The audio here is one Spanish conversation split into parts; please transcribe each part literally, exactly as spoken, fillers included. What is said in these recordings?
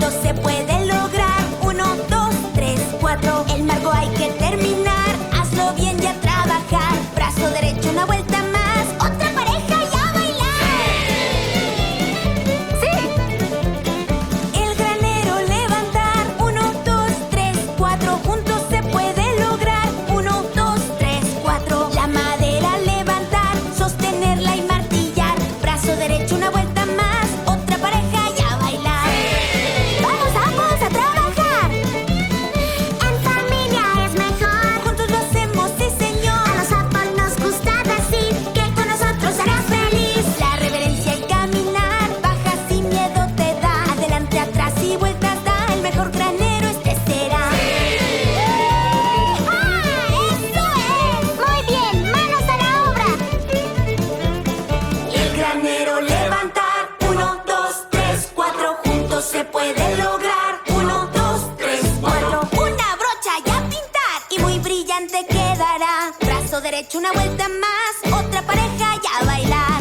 juntos se puede lograr. Uno, dos, tres, cuatro. El marco hay que terminar. Hazlo bien y a trabajar. Brazo derecho, una vuelta más. Otra pareja y a bailar. ¡Sí! El granero levantar. Uno, dos, tres, cuatro. Juntos se puede lograr. Uno, dos, tres, cuatro. La madera levantar. Sostenerla y martillar. Brazo derecho, una vuelta más. Otra pareja y a bailar. ¡Vamos, vamos a trabajar! En familia es mejor. Juntos lo hacemos, sí señor. A los sapos nos gusta decir que con nosotros serás feliz. La reverencia y caminar. Baja sin miedo te da. Adelante, atrás y vueltas da. El mejor granero este será. ¡Ah! ¡Eso es! Muy bien, manos a la obra. El granero levantar. Uno, dos, tres, cuatro. Juntos se puede lograr. Uno, dos, tres, cuatro. Una brocha y a pintar. Y muy brillante quedará. Brazo derecho, una vuelta más. Otra pareja y a bailar.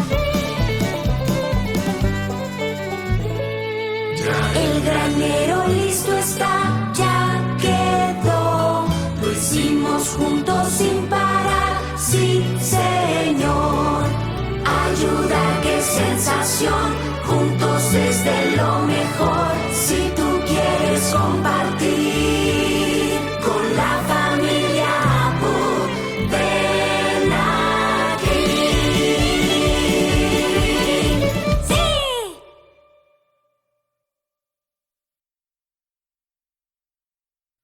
El granero listo está, ya quedó. Lo hicimos juntos sin parar, sí señor. Ayuda, qué sensación, juntos es de lo mejor.